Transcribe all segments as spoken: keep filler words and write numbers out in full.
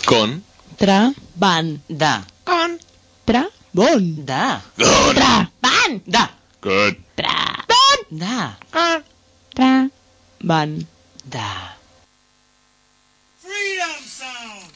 Con. Tra. Van. Da. Con. Tra. Bon. Da. Con. Tra. Van. Da. Con. Tra. Bon. Da. Con. Tra. Van. Da. Freedom Zone.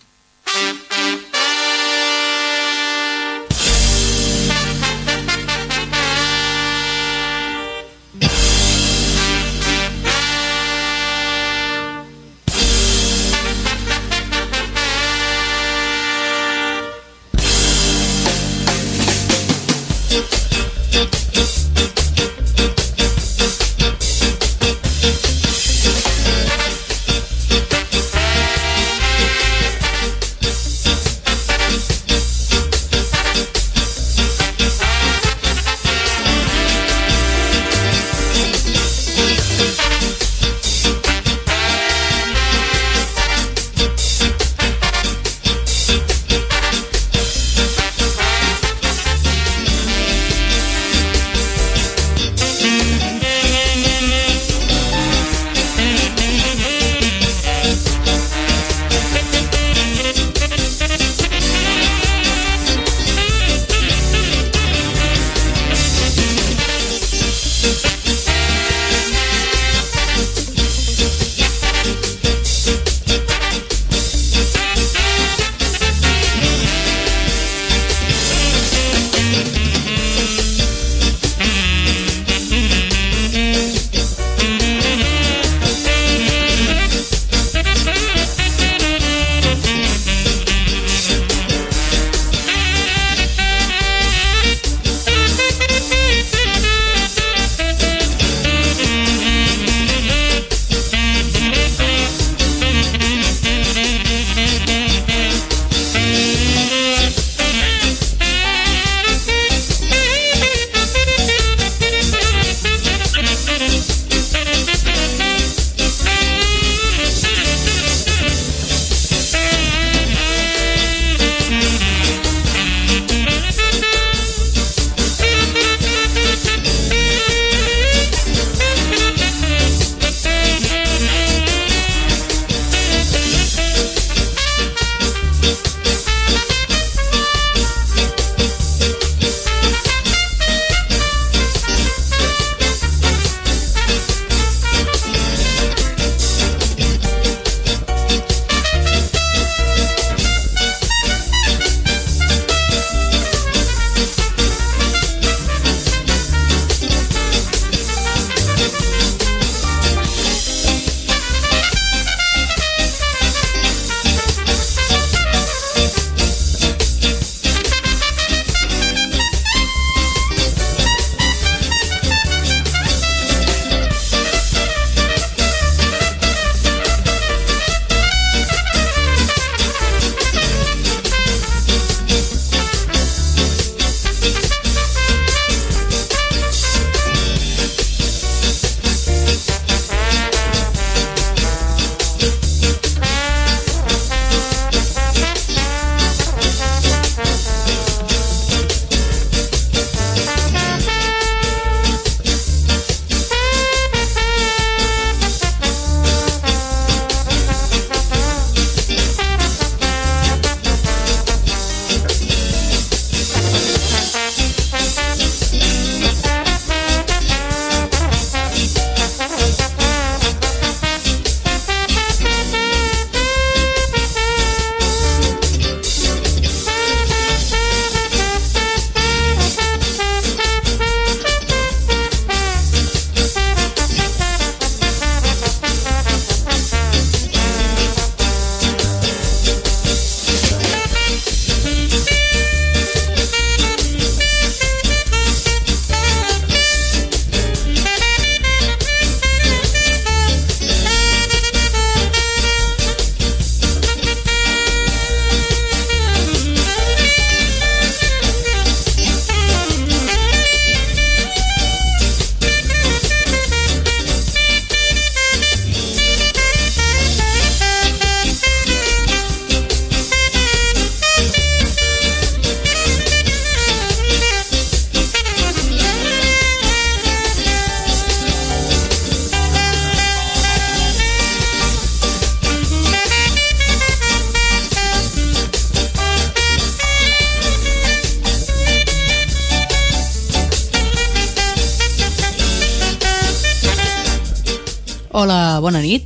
Hola, bona nit.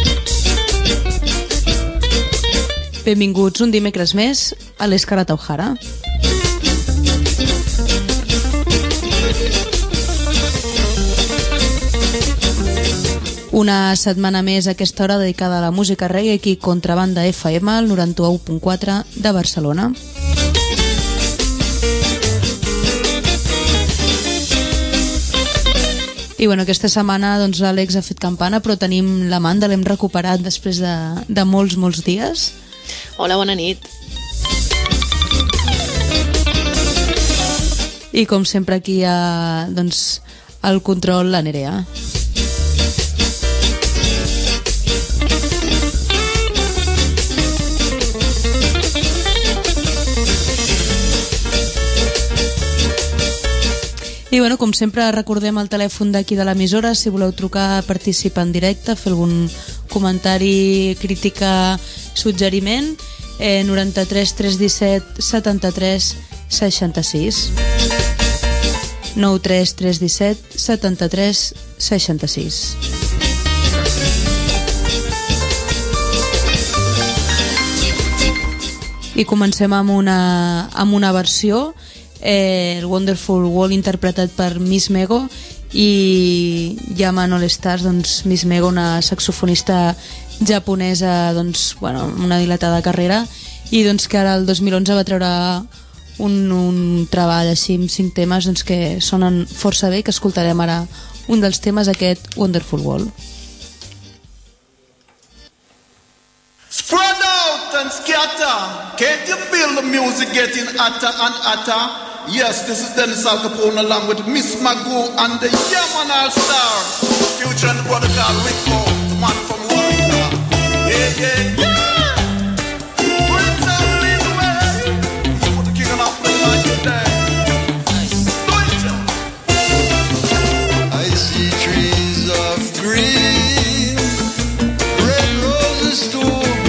Benvinguts un dimecres més a l'Escarlata O'Hara. Una setmana més a aquesta hora dedicada a la música reggae aquí Contrabanda F M al noranta-u punt quatre de Barcelona. I bueno, aquesta setmana doncs, l'Àlex ha fet campana, però tenim l'Amanda, l'hem recuperat després de, de molts, molts dies. Hola, bona nit. I com sempre aquí hi ha doncs, el control, la Nerea. I bueno, com sempre recordem el telèfon d'aquí de l'emissora, si voleu trucar, participar en directe, fer algun comentari, crítica, suggeriment, eh, noranta-tres tres disset setanta-tres seixanta-sis. nou tres tres disset setanta-tres seixanta-sis. I comencem amb una, amb una versió, eh, el Wonderful World interpretat per Miss Mego i Yaman All Stars, doncs Miss Mego, una saxofonista japonesa, doncs, bueno, una dilatada carrera, i doncs que ara el dos mil onze va treure un, un treball així amb cinc temes doncs, que sonen força bé, que escoltarem ara un dels temes, aquest Wonderful World. Spread out and scatter. Can't you feel the music getting hotter and hotter? Yes, this is Dennis Al Capone along with Miss Magoo and the Yaman All Star. Future and the brother called Rico, the man from Warrior. Yeah, yeah, yeah. Bring down the lead away. You put the king on up like you there. Do it, Joe. I see trees of green, red roses too.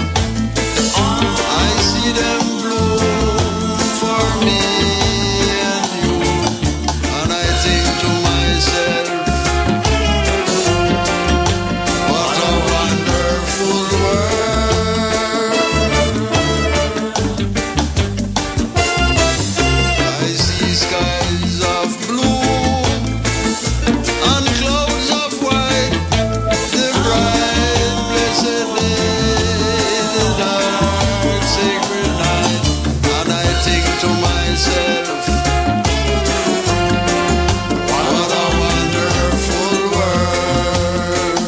I see them bloom for me and you, and I think to myself, what a wonderful world. I see skies of blue and clouds of white, the bright blessed day, the dark sacred night, and I think to myself, what a wonderful world.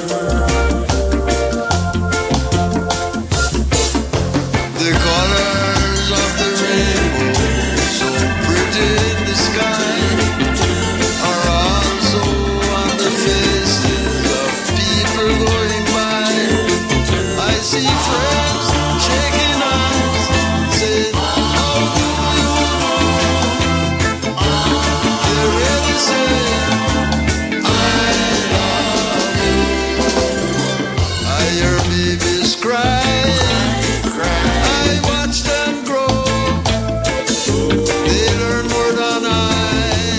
The colors of the rainbow, so pretty in the sky, are also on the faces of people going by. I see friends shaking hands, saying, how do you do? They really say, I love you. I hear babies cry, I watch them grow. They learn more than I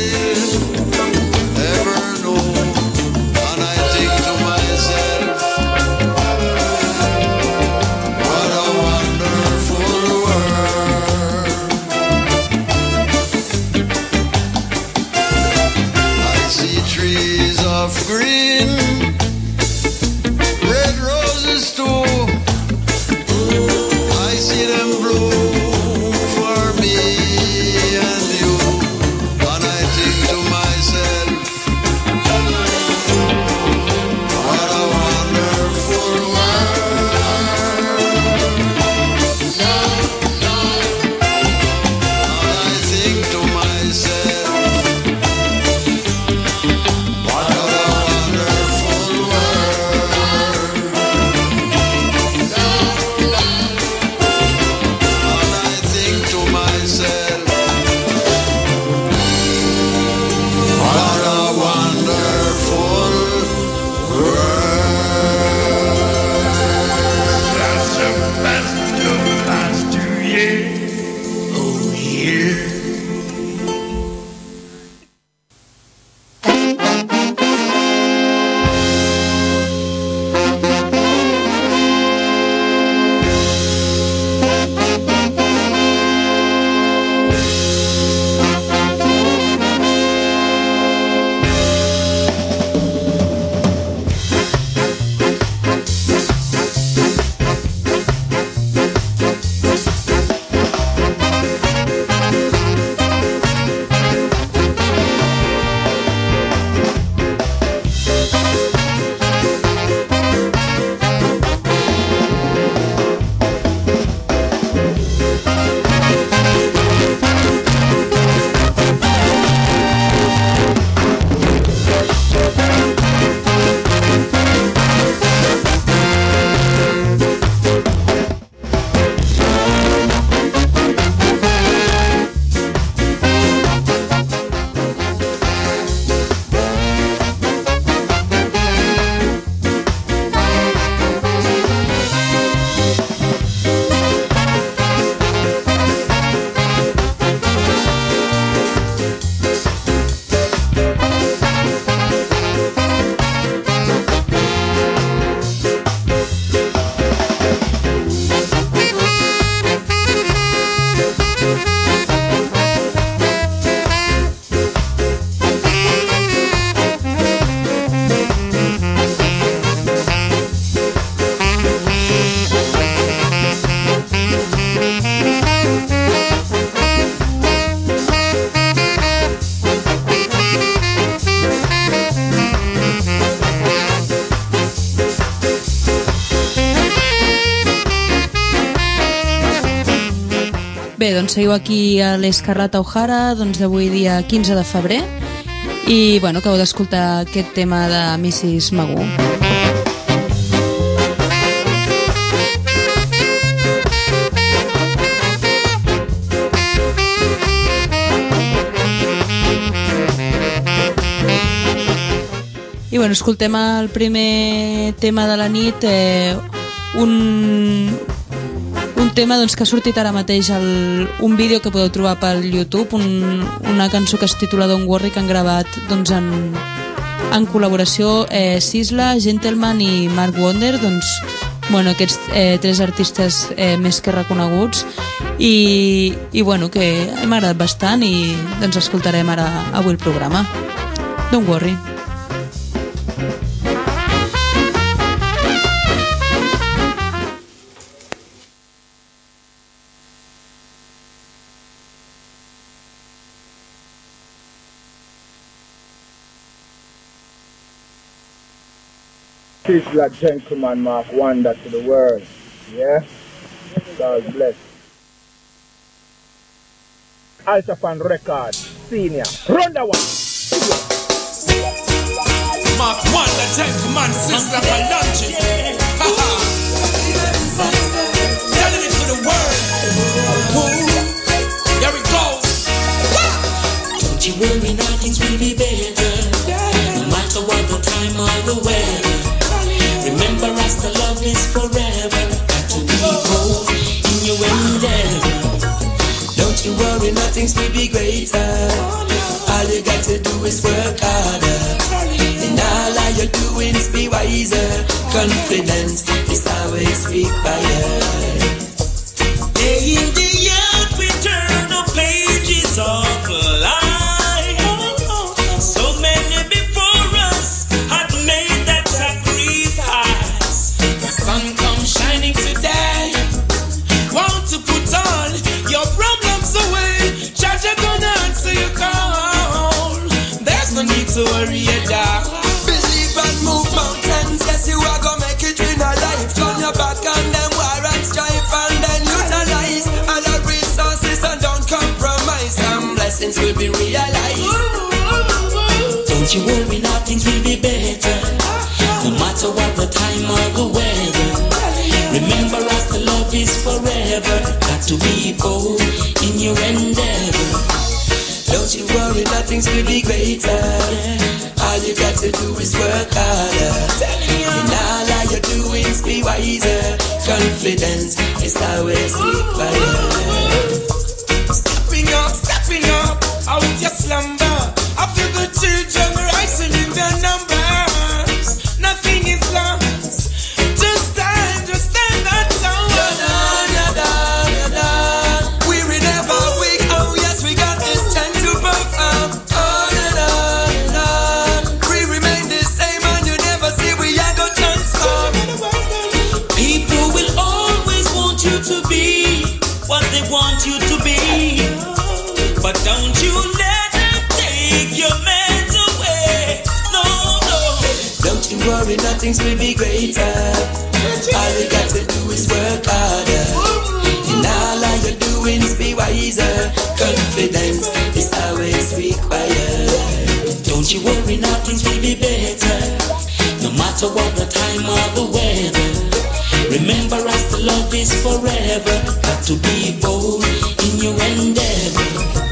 Bé, doncs seguiu aquí a l'Escarlata O'Hara, doncs d'avui dia quinze de febrer, i bueno, acabo d'escoltar aquest tema de missus Magoo. I bueno, escoltem el primer tema de la nit, eh, un, un tema doncs, que ha sortit ara mateix el, un vídeo que podeu trobar pel YouTube, un, una cançó que es titula Don't Worry, que han gravat doncs, en, en col·laboració eh, Sisla, Gentleman i Mark Wonder, doncs, bueno, aquests eh, tres artistes eh, més que reconeguts, i, i bueno, que m'ha agradat bastant, i doncs escoltarem ara avui el programa. Don't Worry. Sisla, Gentleman, Mark Wonder to the world. Yeah? God bless. Altafan Record, Senior. Run that one. Mark Wonder, Gentleman, Sisla, Balanchi. Telling it to the world. Here it goes. Don't you worry, now things will be better. No matter what the time or the weather. Remember us, the love is forever. Got to be bold in your endeavor. Don't you worry, nothing's will be greater. All you got to do is work harder. In all of your doings, be wiser. Confidence is always required. Day in, day out, we turn the pages of life. So many before us had made that sacrifice. The sun comes shining today. Want to put all your problems away. Judge, you're gonna answer your call. There's no need to worry your dog. Believe and move mountains. Yes, you are gonna make it in a life. Turn your back on them war and strife, and then utilize all the resources and don't compromise. Some blessings will be realized. Don't you worry, now things will be better. No matter what the time or the weather. Remember us, the love is forever. Got to be bold in your endeavor. Don't you worry, nothing's will be greater. All you got to do is work harder. In all of your doings, be wiser. Confidence is always required. Stepping up, stepping up, out your slumber. After the children rising in their numbers, nothing is lost. Just stand, just stand that sound. You're done, you're done, you're done. We're never weak. Oh yes, we got this strength to perform. Oh, you're done, you're done. We remain the same, and you never see we are go transform. People will always want you to be what they want you to be, but don't you let them take your meds away. No, no. Don't you worry, nothing's will be greater. All you got to do is work harder. In all of your doings, be wiser. Confidence is always required. Don't you worry, nothing's will be better. No matter what the time or the weather. Remember us, the love is forever. Got to be bold in your endeavor.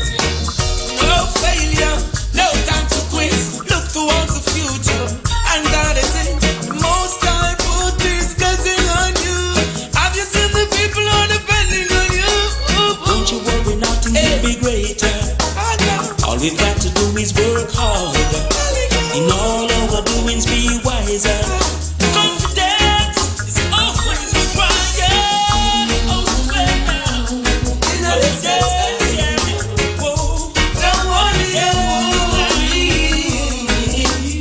No failure, no time to quit. Look towards the future, and that is it. Most time put this blessing on you. Have you seen the people are depending on you? Don't you worry, nothing will be greater. All we've got to do is work harder. In all our doings, be wiser. Confidence is always required. Oh, well, in a distance, whoa, don't worry, don't worry.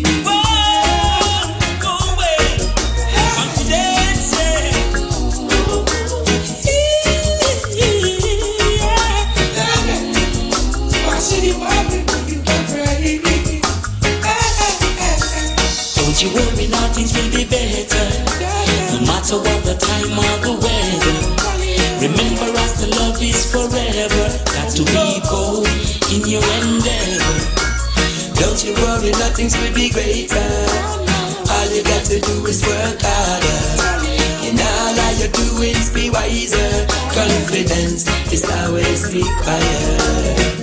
Whoa, go away. Confidence, yeah. Why should you want me? love is forever. Got to be bold in your endeavor. Don't you worry, nothing's will be greater. All you got to do is work harder. In all of your doings, be wiser. Confidence is always required.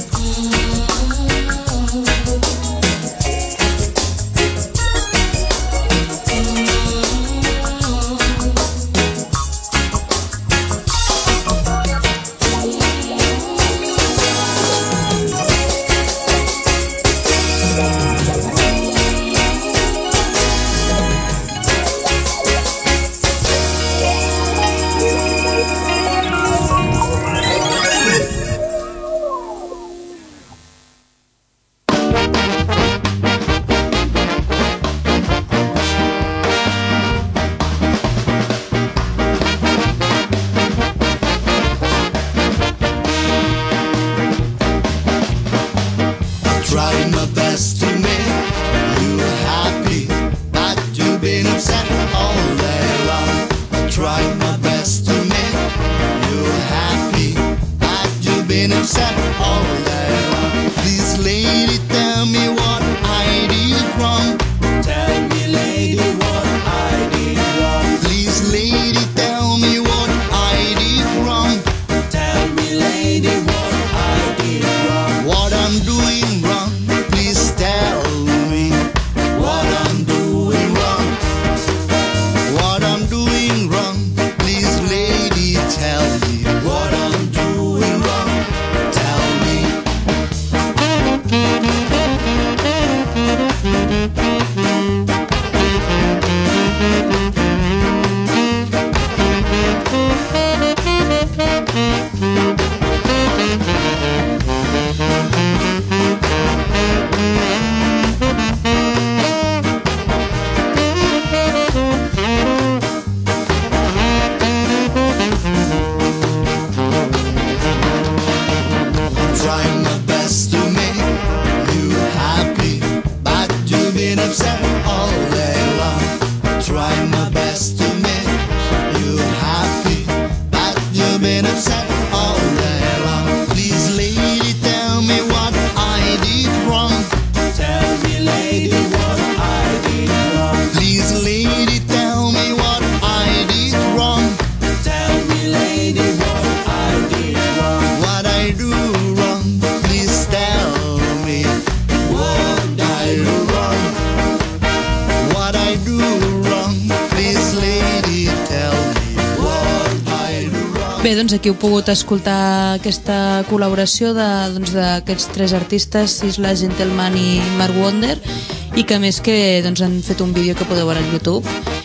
Bé, doncs aquí heu pogut escoltar aquesta col·laboració d'aquests doncs, tres artistes, Isla, Gentleman i Mark Wonder, i que a més que doncs, han fet un vídeo que podeu veure al YouTube.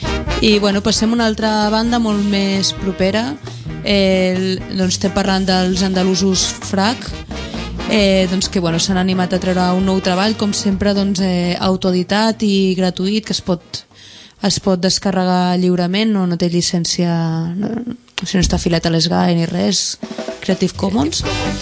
I bueno, passem a una altra banda molt més propera. Eh, doncs estem parlant dels andalusos Frac, eh, doncs que bueno, s'han animat a treure un nou treball, com sempre doncs, eh, autoeditat i gratuït, que es pot, es pot descarregar lliurement, no, no té llicència, no, si no està afilat a l'S G A E ni res, Creative Commons.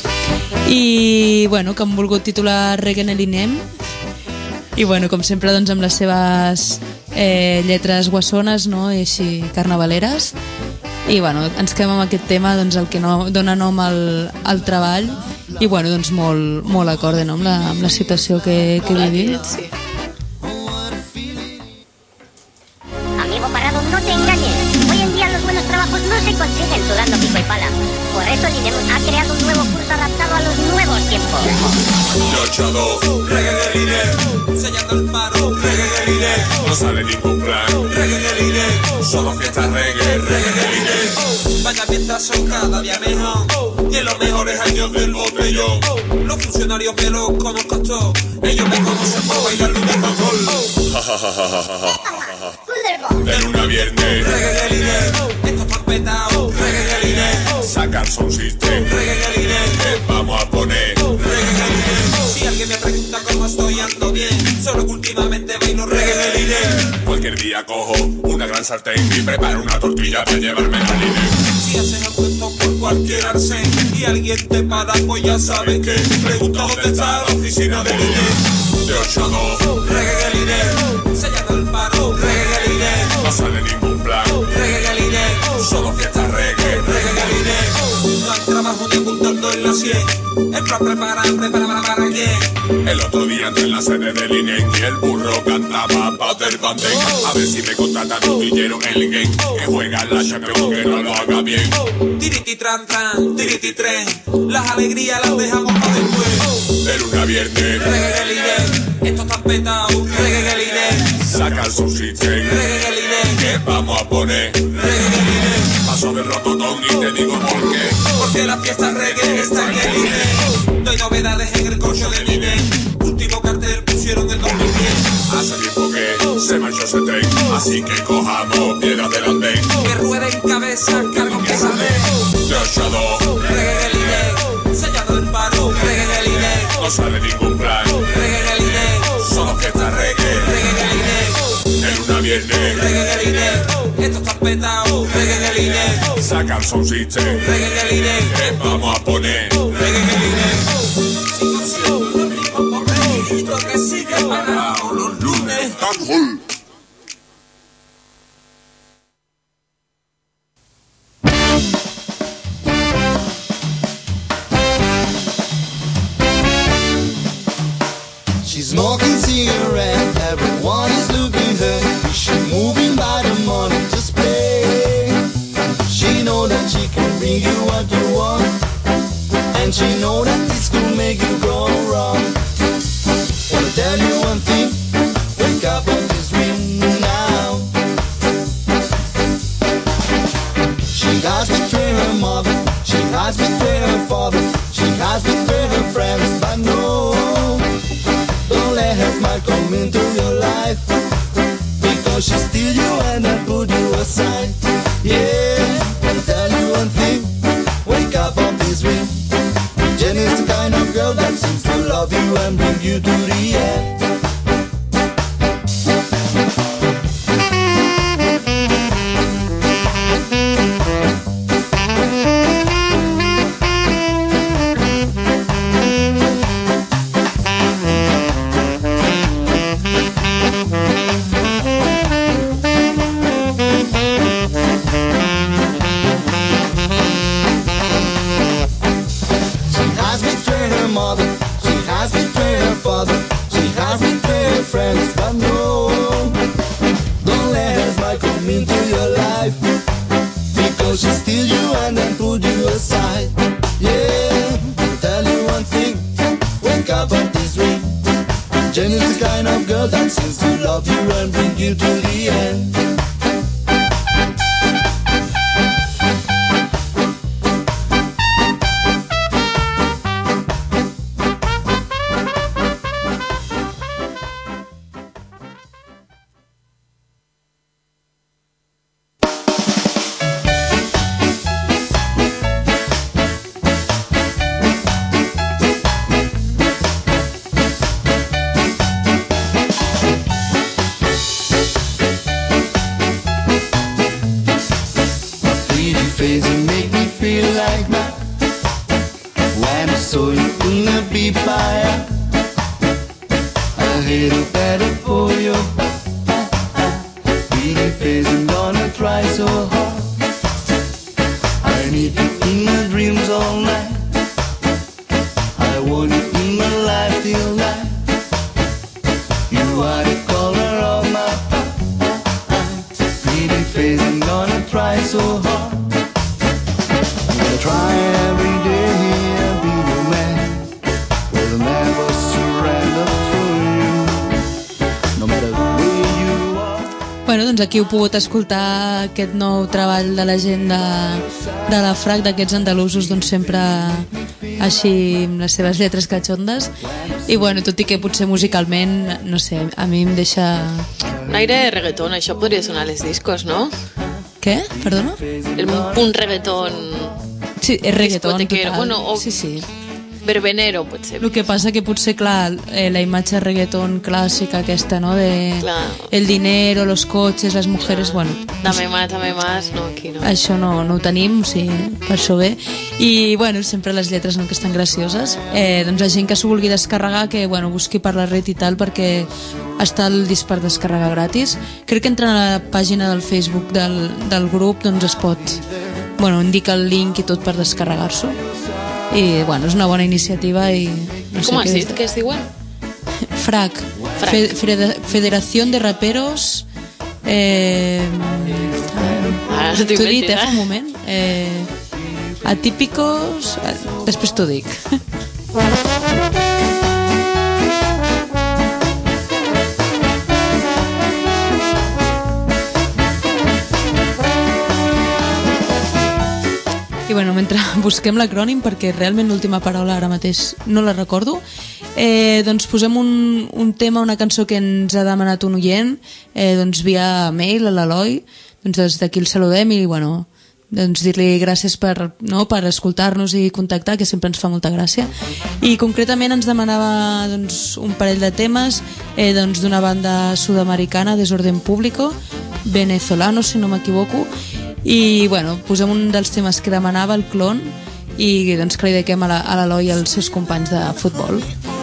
I bueno, que han volgut titular Reggae Nelinem, i bueno, com sempre doncs, amb les seves eh, lletres guassones, no? I així carnavaleres. I bueno, ens quedem amb aquest tema, doncs, el que no, dona nom al, al treball, i bueno, doncs molt, molt acorde, no? amb, la, amb la situació que, que vivim. Sí. Amigo parado, no te engañes. Hoy en día los buenos trabajos no se consiguen sudando pico y pala. Por eso Linem ha creado un nuevo curso adaptado a los nuevos tiempos. ocho dos, Reggae Nelinem, sellando el paro, Reggae Nelinem, no sale ningún plan, Reggae Nelinem, solo fiestas reggae, Reggae Nelinem. Vaya fiestas son cada día mejor, y en los mejores años del botellón. Los funcionarios que los conozco todos, ellos me conocen por bailar un gol. De luna a viernes, Reggae Nelinem, esto está petado, Reggae Nelinem, sacar son system, Reggae Nelinem, vamos a poner Reggae Nelinem. Si alguien me pregunta cómo estoy, ando bien, solo que últimamente bailo Reggae Nelinem. Cualquier día cojo una gran sartén y preparo una tortilla para llevarme a Nelinem. Si haces el puesto por cualquier arcén y alguien te para, pues ya sabes que pregunta dónde está la oficina de Nelinem. De ocho a dos, Reggae Nelinem, sellando el paro, Reggae Nelinem, no sale ningún plan, Reggae Nelinem, solo fiesta reggae, Reggae Nelinem. No trabajo de ocultando en la sien. El plan prepara, prepara, para, para quién. El otro día entré en la sede del I N E y el burro cantaba Pater Banden. A ver si me contratan un guillero el game que juega en la Champions, que no lo haga bien. Tiriti tran tran, tiriti tren. Las alegrías las dejamos para después. De lunes a viernes, Reggae el I N E, esto está petado. Reggae el I N E, saca el Sound System. reggae el I N E, ¿Qué vamos a poner? reggae el I N E. Paso del rototón y te digo por qué. Porque la fiesta reggae está en el I N E. No hay novedades en el coche del I N E. Último cartel pusieron en dos mil diez. Hace tiempo que se marchó ese tren, así que cojamos piedras del andén. Que ruede en cabeza, cargo que sale. De ocho a dos, Reggae el I N E, sellado el paro. Reggae el I N E, no sale ningún plan. reggae el I N E, Solo fiesta reggae, reggae el I N E, de lunes a viernes. reggae el I N E. Esto está petado. Reggae el I N E, Saca el Sound System. reggae el I N E, ¿Qué vamos a poner? reggae el I N E. Sigo siendo el mismo borreguito que sigue parado los lunes. She's smoking cigarette, everyone is looking her. She's moving by the money, just play. She know that she can bring you what you want, and she know that this could make you go wrong. Wanna tell you one thing, wake up on this ring now. She has betrayed her mother, she has betrayed her father, she has betrayed her friends, but no, don't let her smile come into your life, because she steal you and then put you aside. Yeah, I'll tell you one thing, wake up on this ring. Jenny's the kind of girl that seems to love you and bring you to the end. Jenny's the kind of girl that seems to love you and bring you to the end. Aquí heu pogut escoltar aquest nou treball de la gent de, de la Frac, d'aquests andalusos, doncs sempre així amb les seves lletres catxondes, i bueno, tot i que potser musicalment, no sé, a mi em deixa... Un aire de reggaeton, això podria sonar als discos, no? Què? Perdona? El punt reggaeton... Sí, és reggaeton, total. Bueno, o... sí, sí. Verbenero, potser. El que passa que potser, clar, eh, la imatge reggaeton clàssica aquesta, no?, de clar. El dinero, los coches, les mujeres, clar. Bueno... Dame más, dame más, no, aquí no. Això no, no ho tenim, o sigui, per això bé. I, bueno, sempre les lletres, no?, que estan gracioses. Eh, doncs la gent que s'ho vulgui descarregar, que, bueno, busqui per la red i tal, perquè està el disc per descarregar gratis. Crec que entrant a la pàgina del Facebook del, del grup, doncs es pot... Bueno, indica el link i tot per descarregar-s'ho. i bueno, és una bona iniciativa i no sé Com has què dit que es diuen? FRAC, Frac. Fe, Fede- Federación de Raperos eh, Ah, t'ho t'ho he dit, inventes, eh, fa eh? un moment eh, atípicos eh, després t'ho dic. I bueno, mentre busquem l'acrònim, perquè realment l'última paraula ara mateix no la recordo, eh, doncs posem un, un tema, una cançó que ens ha demanat un oient, eh, doncs via mail a l'Eloi, doncs des d'aquí el saludem i bueno, doncs dir-li gràcies per, no, per escoltar-nos i contactar, que sempre ens fa molta gràcia. I concretament ens demanava doncs, un parell de temes eh, doncs, d'una banda sud-americana, Desorden Público, venezolano, si no m'equivoco, i bueno, posem un dels temes que demanava, el clon, i doncs que li dediquem a la- a l'Eloi i als seus companys de futbol.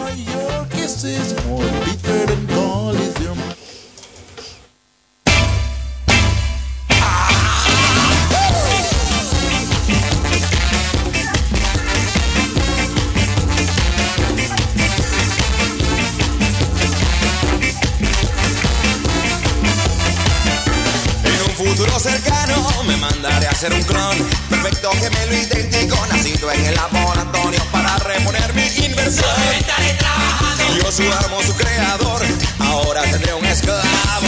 En un futuro cercano me mandaré a hacer un clon perfecto, gemelo idéntico, nacido en el laboratorio para reponer mi inversión. Estaré trabajando. Yo su amo, su creador, ahora tendré un esclavo.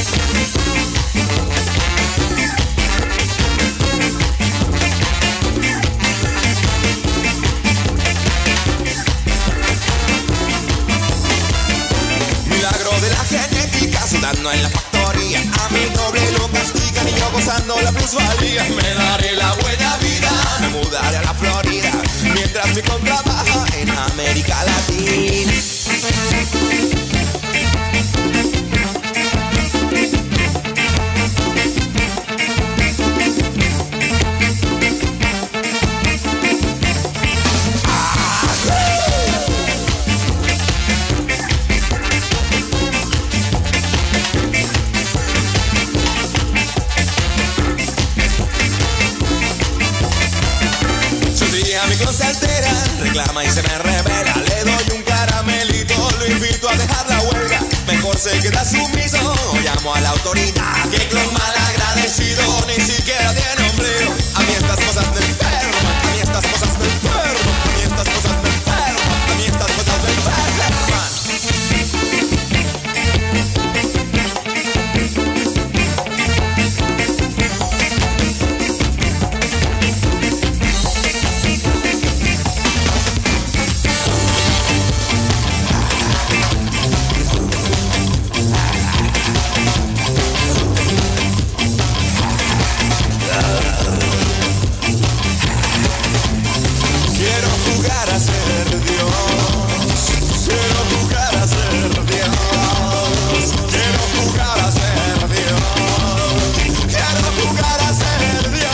Milagro de la genética, sudando en la factoría. A mi doble lo castigan y yo gozando la plusvalía. Me daré la buena vida, me mudaré a la Florida, mientras mi con trabaja en América Latina. Si un día mi clon se altera, reclama y se me revela, le doy un caramelito, lo invito a dejar la huelga. Mejor se queda sumiso o llamo a la autoridad. Que clon mal agradecido, ni siquiera tiene empleo. A mí estas cosas me enferman, a mí estas cosas me enferman, a mí estas cosas me enferman, a mí estas cosas me enferman. Quiero jugar a ser Dios, quiero jugar a ser Dios, quiero jugar a ser Dios, quiero jugar a ser Dios.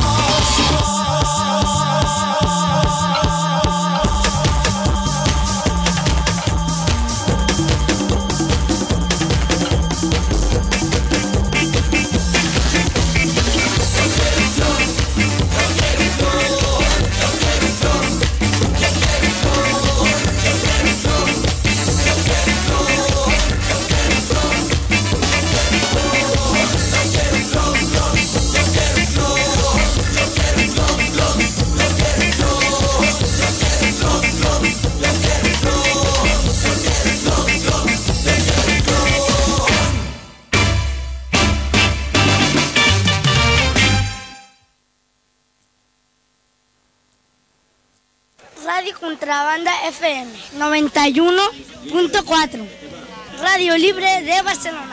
Radio Contrabanda F M noventa y uno punto cuatro, Radio Libre de Barcelona.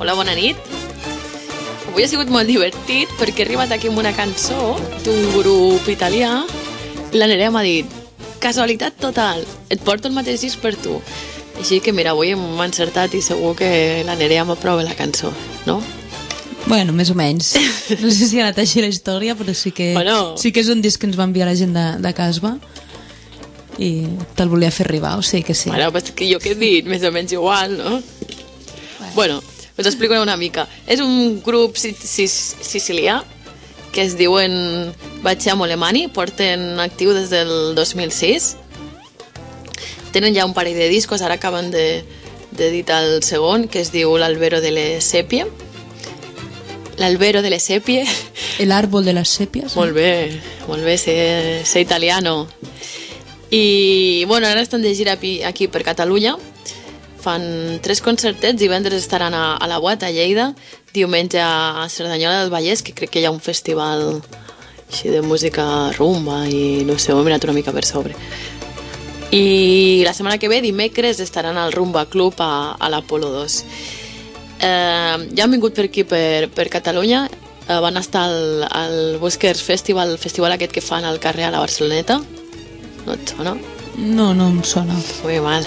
hola, bona nit. Avui ha sigut molt divertit perquè he arribat aquí amb una cançó d'un grup italià i la Nerea m'ha dit, casualitat total, et porto el mateix disc per tu. Així que mira, avui hem encertat i segur que la Nerea m'aprova la cançó, no? Bueno, més o menys. No sé si ha anat així la història, però sí que, bueno. sí que és un disc que ens va enviar la gent de, de Casba i te'l volia fer arribar, o sigui que sí. Bueno, pues que jo que he dit, més o menys igual, no? Bueno, bueno us explico una mica. És un grup sicilià que es diuen Baciamo le mani, porten actiu des del dos mil sis. Tenen ja un parell de discos, ara acaben d'editar el segon, que es diu L'Albero de le Sepie. L'Albero de le Sepie. El árbol de les sèpies. Molt bé, molt bé, ser, ser italiano. I, bueno, ara estan de gira aquí per Catalunya. Fan tres concertets, divendres estaran a, a la Boat, a Lleida, diumenge a Cerdanyola del Vallès, que crec que hi ha un festival així de música rumba i no sé, ho he mirat una mica per sobre. I la setmana que ve, dimecres, estaran al Rumba Club a, a l'Apolo dos. Eh, ja han vingut per aquí, per, per Catalunya, eh, van estar al, al Buskers Festival, el festival aquest que fan al carrer a la Barceloneta. No et sona? No, no em sona. Muy mal.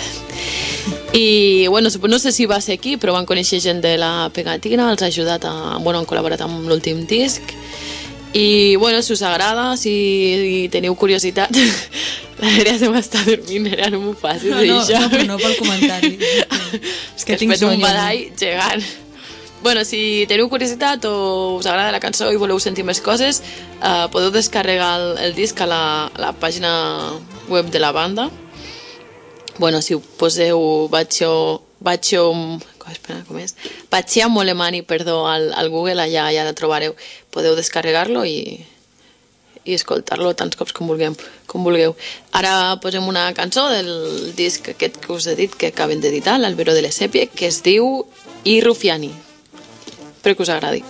I, bueno, no sé si va ser aquí, però van conèixer gent de la Pegatina, els ha ajudat a... Bueno, han col·laborat amb l'últim disc. I, bueno, si us agrada, si teniu curiositat... La Nerea se m'està dormint, Nerea, no m'ho facis, no, no, això. No, però no pel comentari. És que tinc un badall gegant. Bueno, si teniu curiositat o us agrada la cançó i voleu sentir més coses, eh, podeu descarregar el, el disc a la, a la pàgina web de la banda. Bueno, si poseu Bacio, Bacio, espera, com és? Baciamo le mani, perdó, al, al Google, allà ja la trobareu. Podeu descarregar-lo i, i escoltar-lo tants cops com vulgueu, com vulgueu. Ara posem una cançó del disc aquest que us he dit, que acaben d'editar, l'Albero de le Sepie, que es diu I Ruffiani. Espero que us agradi.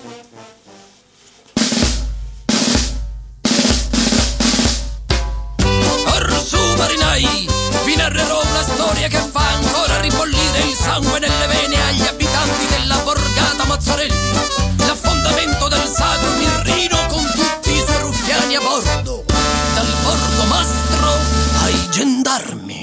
Orsu marinai, vi narrerò una storia che fa ancora ribollire il sangue nelle vene agli abitanti della borgata Mazzarelli. L'affondamento del sacro Mirrino con tutti i suoi ruffiani a bordo, dal borgomastro ai gendarmi.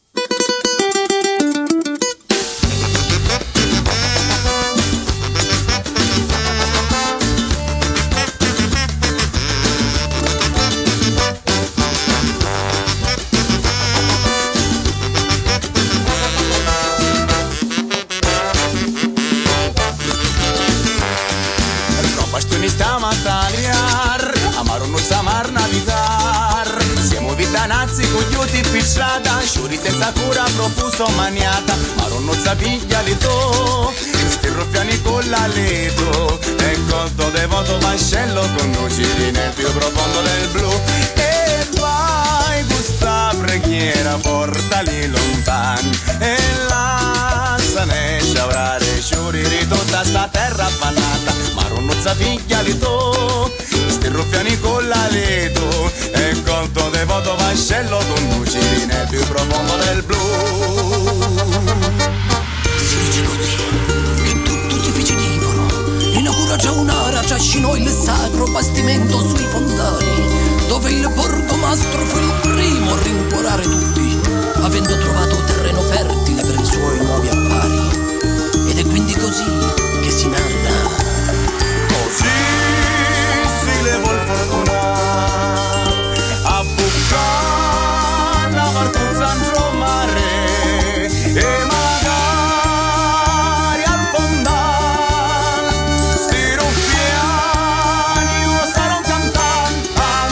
Stiamo a tagliar, amaro non sa mar navigar. Siamo vitanazzi cogliuti per strada, sciuri senza cura, profuso maniata. Maro non sa piglia li to, sti ruffiani con l'aleto. E conto devoto vascello con nucili nel più profondo del blu. E vai questa preghiera, portali lontan. E là se ne ci avrà dei sciuri di tutta sta terra affannata. Maro non sa piglia li to, sti ruffiani con l'aleto. E conto devoto vascello con lucidi nel più profondo del blu. Si dice così, che tutto si fece divano. Inaugura già un'ara, trascinò il sacro bastimento sui fondali, dove il borgomastro fu il primo a rincuorare tutti, avendo trovato terreno fertile per i suoi nuovi affari. Ed è quindi così che si narra. Così si levò il fortuna a bucare la Martuzza in mare e magari al fondale sti ruffiani o sarò un cantante.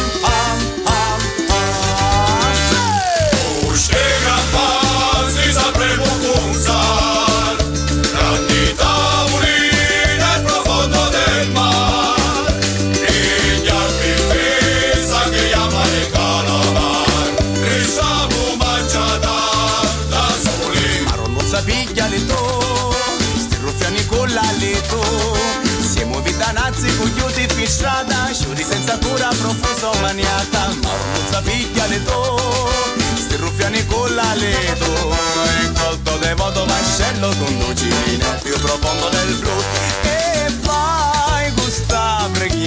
Uscega pazzi sapremo consar, grandi tavoli nel profondo del mar, e gli altri pensa che chiama le calamar, risciamo mangiata da soli. Maro non sa piglia le to, sti ruffiani con l'aleto. Siamo vitanazzi cogliuti per strada, sciuri senza cura, profuso maniata. Maro non sa piglia le to, sti ruffiani con l'aleto. E colto devoto vascello con lucine nel più profondo del blu.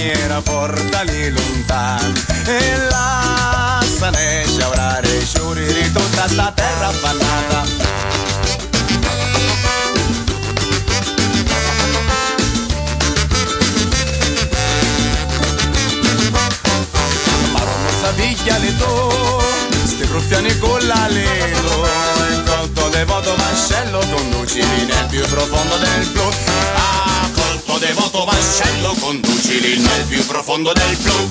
maniera portali lontan e là se ne sciaurare i sciuri di tutta sta terra affannata. Ma non sapigliali tu, sti ruffiani con l'aleto, il colpo devoto vascello conducili nel più profondo del blu. Ah, colpo devoto vascello conducili nel più profondo del blu.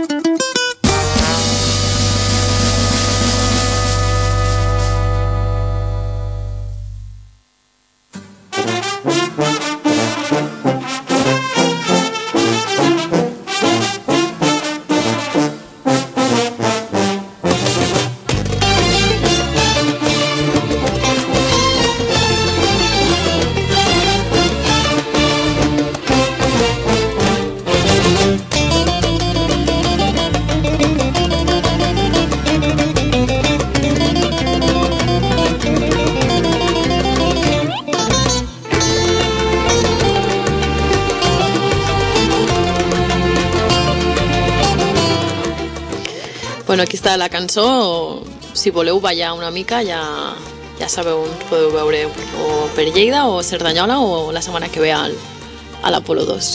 Bueno, aquí està la cançó. Si voleu ballar una mica, ja, ja sabeu on podeu veure o per Lleida o Cerdanyola o la setmana que ve al, a l'Apolo dos.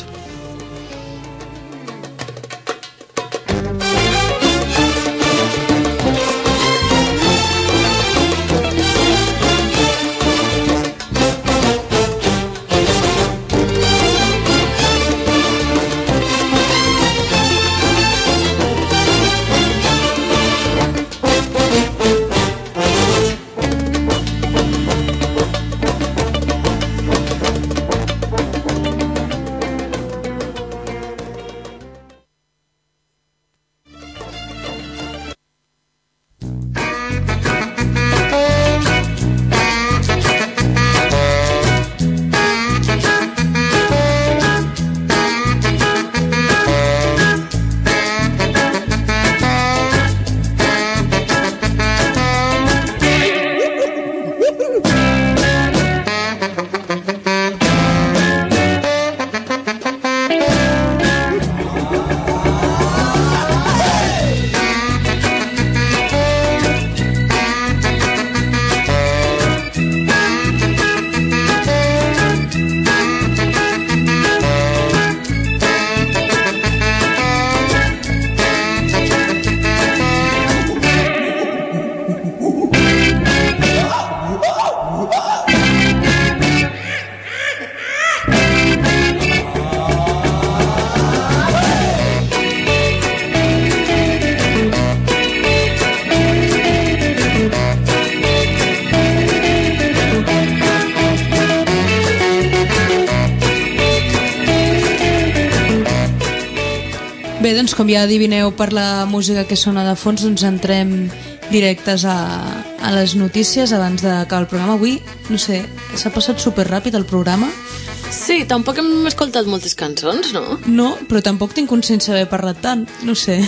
Bé, doncs com ja adivineu per la música que sona de fons, doncs entrem directes a, a les notícies abans d'acabar el programa. Avui, no sé, s'ha passat superràpid el programa. Sí, tampoc hem escoltat moltes cançons, no? No, però tampoc tinc consciència d'haver parlat tant, no sé.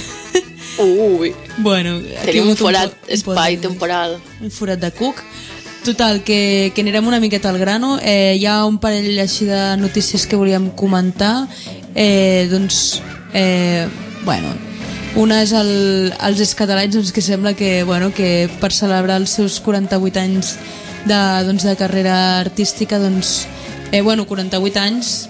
Ui. Bueno, tenim un forat un espai un temporal. Un forat de cuc. Total, que, que anirem una miqueta al grano. Eh, hi ha un parell així de notícies que volíem comentar. Eh, doncs, eh, bueno, una és el, els escatalans, doncs, que sembla que, bueno, que per celebrar els seus quaranta-vuit anys de, doncs, de carrera artística, doncs, eh, bueno, quaranta-vuit anys...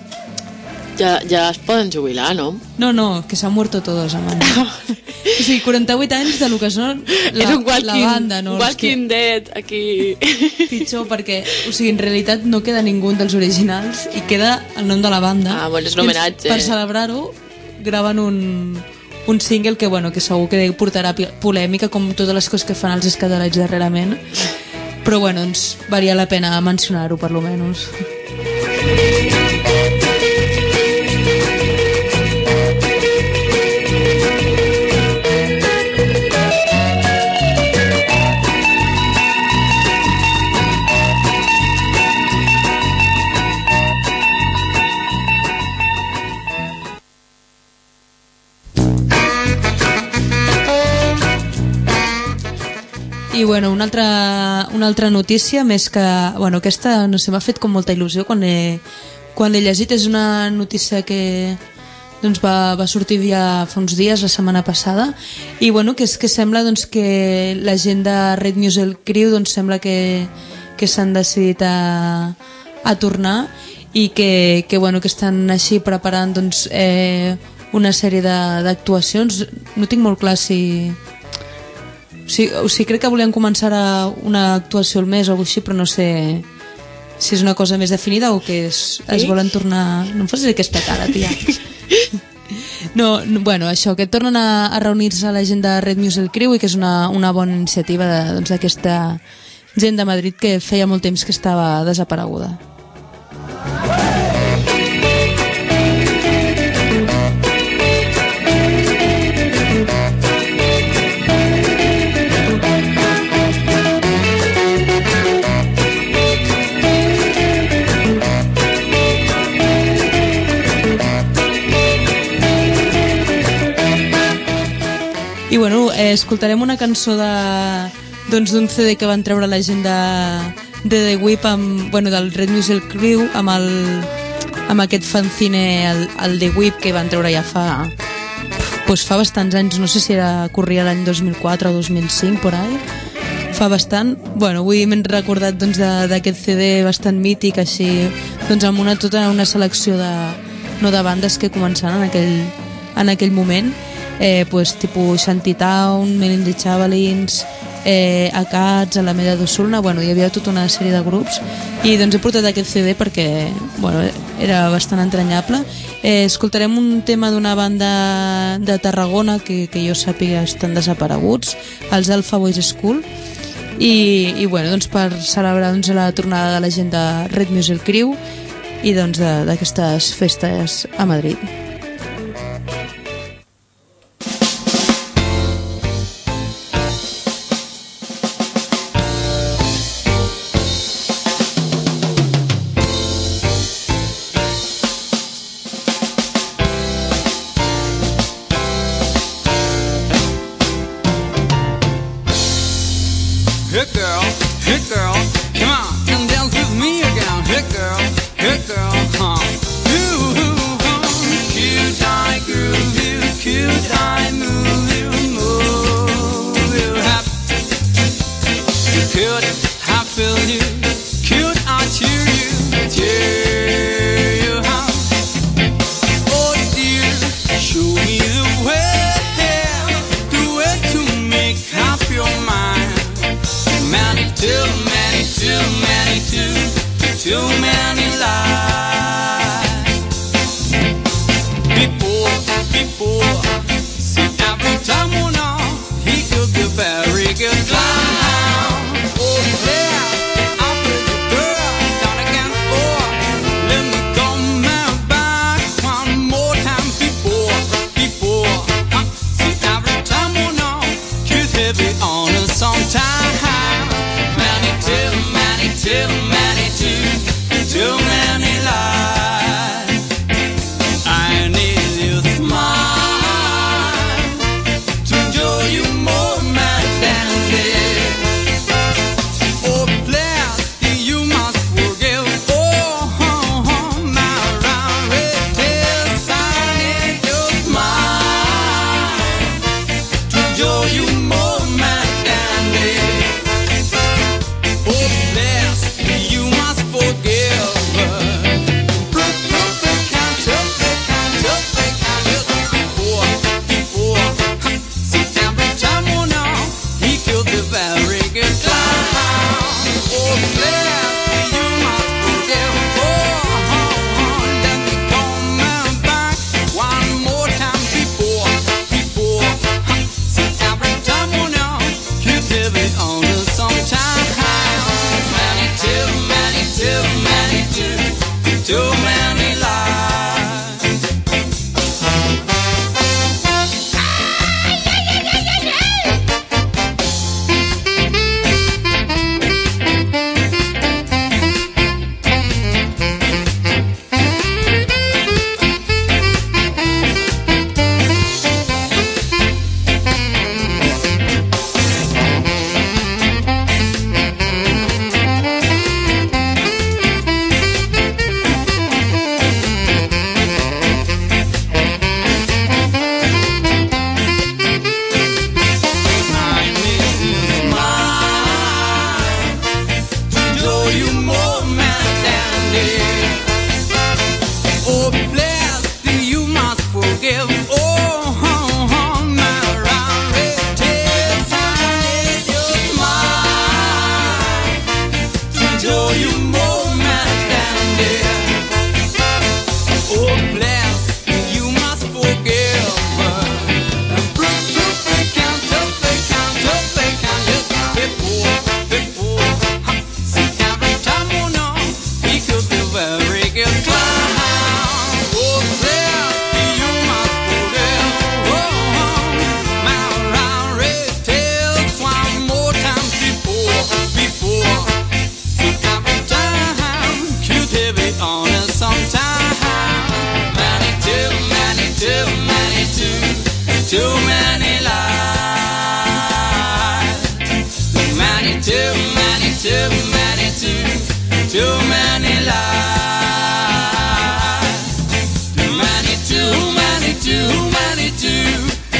Ja, ja es poden jubilar, no? No, no, que s'han muerto todos, amant. O sigui, quaranta-vuit anys de lo que són la, és un walking, la banda, no? Walking que... Dead, aquí... Pitjor, perquè, o sigui, en realitat no queda ningú dels originals i queda el nom de la banda. Ah, bueno, és un homenatge. Per celebrar-ho, graven un, un single que, bueno, que segur que portarà polèmica, com totes les coses que fan els escatalats darrerament. Però, bueno, ens valia la pena mencionar-ho, per lo menos. I bueno, una altra, una altra notícia més que, bueno, aquesta no sé, m'ha fet com molta il·lusió quan he, quan l'he llegit. És una notícia que, doncs va, va sortir ja fa uns dies, la setmana passada, i bueno, que és que sembla doncs, que la gent de Red Music Crew doncs, sembla que, que s'han decidit a, a tornar i que, que, bueno, que estan així preparant doncs, eh, una sèrie d'actuacions. No tinc molt clar si... Sí, o sigui, crec que volien començar a una actuació al mes o alguna cosa així, però no sé si és una cosa més definida o que es, es volen tornar... No em facis aquesta cara, tia. No, no, bueno, això, que tornen a, a reunir-se a la gent de Red Music Crew i que és una, una bona iniciativa d'aquesta doncs, gent de Madrid que feia molt temps que estava desapareguda. I bueno, eh, escoltarem una cançó de doncs d'un C D que van treure la gent de, de The Whip amb, bueno, del Red Music Crew amb, el, amb aquest fanzine el, el The Whip que van treure ja fa pues fa bastants anys, no sé si era corria l'any dos mil quatre o dos mil cinc por ahí, fa bastant. Bueno, avui m'he recordat doncs, d'aquest C D bastant mític així, doncs amb una, tota una selecció de, no, de bandes que començaran en aquell, en aquell moment. Eh, pues, tipus Shantytown, Melinda Javelins, eh, Acats, Alameda d'Osulna, bueno, hi havia tota una sèrie de grups i doncs he portat aquest C D perquè bueno, era bastant entranyable. Eh, escoltarem un tema d'una banda de Tarragona que, que jo sàpiga estan desapareguts, els Alpha Boys School, i, i bueno, doncs per celebrar doncs, la tornada de la gent de Red Music Crew i doncs d'aquestes festes a Madrid. Hey girl, hey girl, huh? Ooh, ooh, ooh,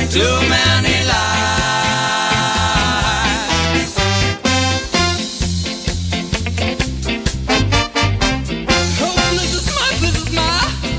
too many lies. Oh, this is my, this is my.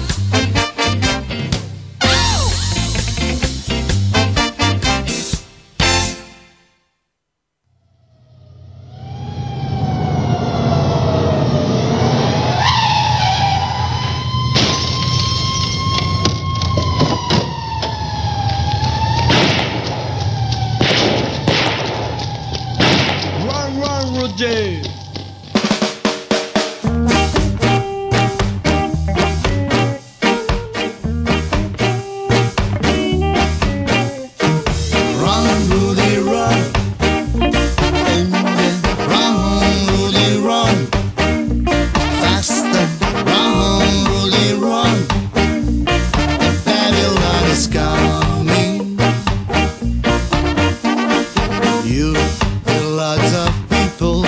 Run, run, Roger. Run, Rudy, run. Oh, yeah. Run, Rudy, run. Faster. Run, Rudy, run. Babylon is coming. You kill lots of people,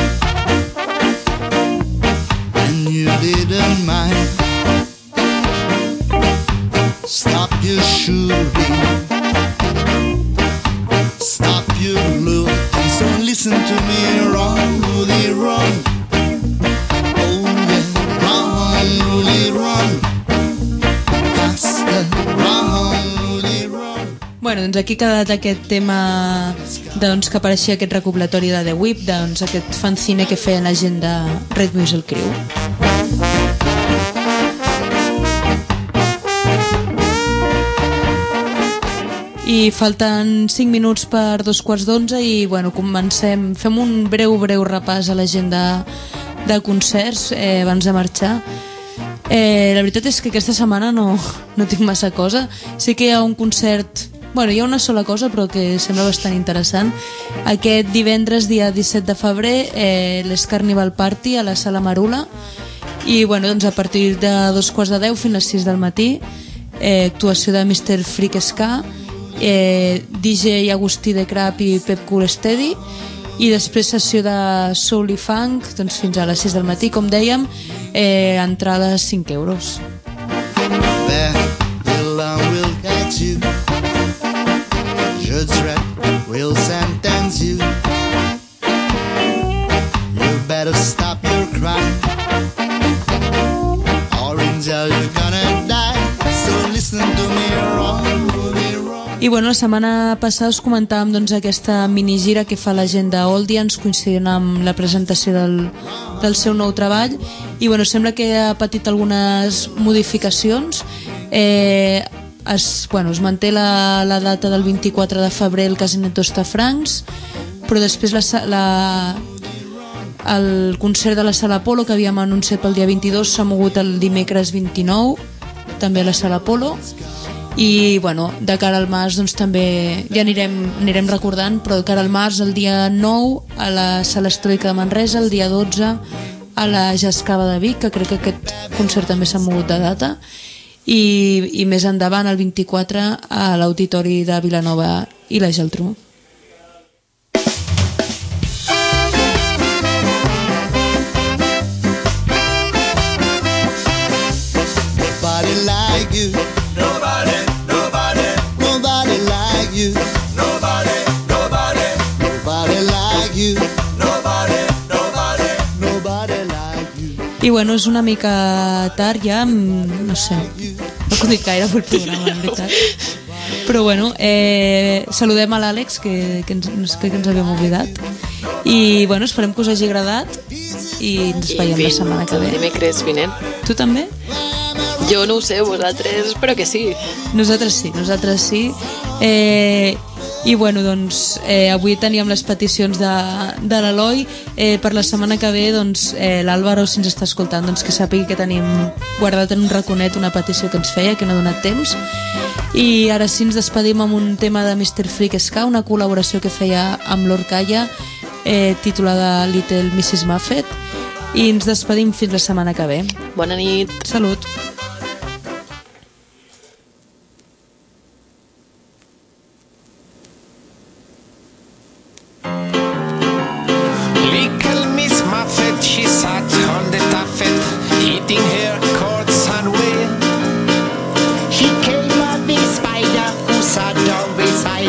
and you didn't mind. Stop your shooting. Stop your looting. So listen to me, run, Rudy, run. Oh yeah, run, Rudy, run. Faster, run, Rudy, run. Bueno, doncs aquí ha quedat aquest tema doncs, que apareixia aquest recopilatori de The Whip, doncs aquest fanzine que feien la gent de Red Music Crew. I falten cinc minuts per dos quarts d'onze i bueno, comencem, fem un breu breu repàs a l'agenda de concerts eh, abans de marxar. Eh, la veritat és que aquesta setmana no, no tinc massa cosa. Sí que hi ha un concert, bueno, hi ha una sola cosa però que sembla bastant interessant. Aquest divendres, dia disset de febrer, eh, l'Es Carnival Party a la Sala Marula i bueno, doncs a partir de dos quarts de deu fins a les sis del matí, eh, actuació de mister Freak Ska, eh, D J Agustí de Crap i Pep Cool Steady i després sessió de soul i funk doncs fins a les sis del matí, com dèiem, eh, entrades cinc euros. Babylon will catch you. Judge Red will sentence you. You better stop your crying, or in jail you're gonna die. So listen to me, run, Rudy, run. I bueno, la setmana passada us comentàvem doncs, aquesta minigira que fa la gent d'Oldians coincidint amb la presentació del, del seu nou treball i bueno, sembla que ha patit algunes modificacions. eh, es, bueno, es manté la, la data del vint-i-quatre de febrer el Casinet d'Hostafrancs, però després la, la, el concert de la Sala Apolo que havíem anunciat pel dia vint-i-dos s'ha mogut el dimecres vint-i-nou també a la Sala Apolo i bueno, de cara al març doncs també ja anirem, anirem recordant, però de cara al març el dia nou a la Sala Estoica de Manresa, el dia dotze a la Jazz Cava de Vic, que crec que aquest concert també s'ha mogut de data i, i més endavant el vint-i-quatre a l'Auditori de Vilanova i la Geltrú. Nobody like you. Nobody, nobody, Nobody like you. nobody, nobody, Nobody like you. nobody, nobody. Nobody like you. I bueno, és una mica tard ja, mm, no sé, no he dit gaire pel programa, en veritat. Però bueno, eh, saludem a l'Àlex, que, que, ens, que ens havíem oblidat. I bueno, esperem que us hagi agradat i ens veiem la setmana que ve. El dimecres vinent. Tu també? Jo no ho sé, vosaltres espero que sí. Nosaltres sí, nosaltres sí. Eh, I bueno, doncs eh, avui teníem les peticions de, de l'Eloi. Eh, per la setmana que ve doncs, eh, l'Àlvaro, si ens està escoltant, doncs que sàpigui que tenim guardat en un raconet una petició que ens feia, que no ha donat temps. I ara sí ens despedim amb un tema de mister Freak Ska, una col·laboració que feia amb l'Orcalla, eh, titulada Little missus Muffet, i ens despedim fins la setmana que ve. Bona nit. Salut. Little Miss Muffet, she sat on the tuffet, eating her cords and wheel. He came a big spider who sat down beside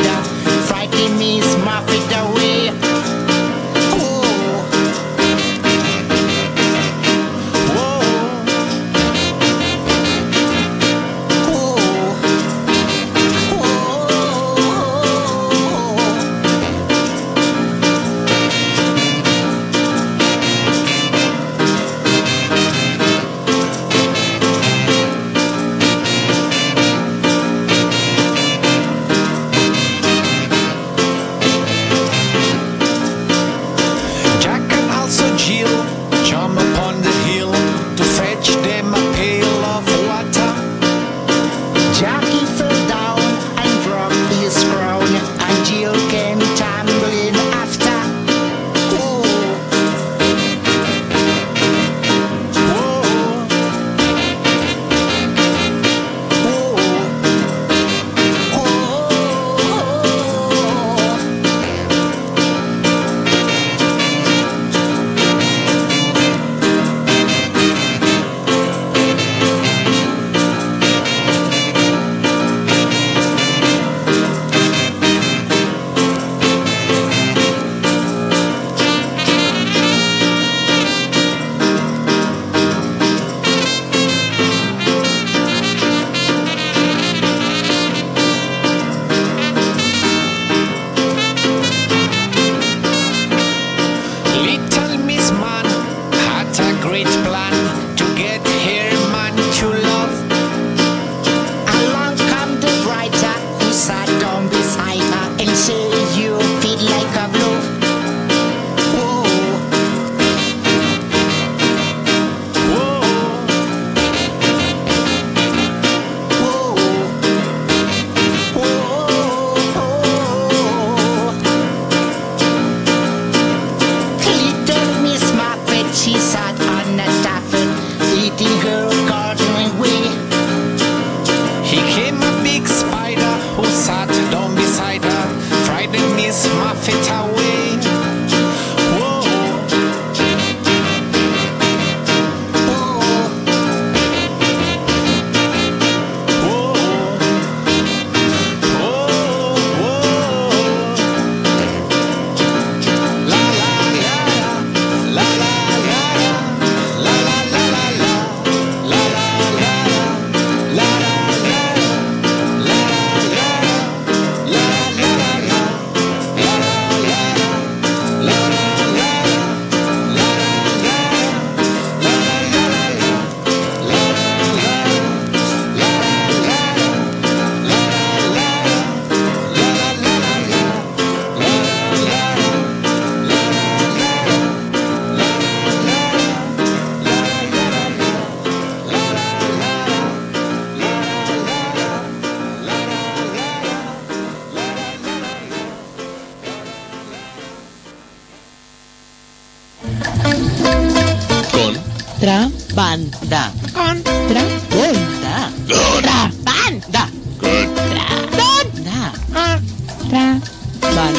Van. Da. Contra. Bon. Da. Contra. Van. Da. Contra. Don. Da. Contra. Van.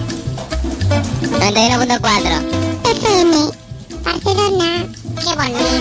noventa y uno punto cuatro F M, Barcelona. Qué bonito.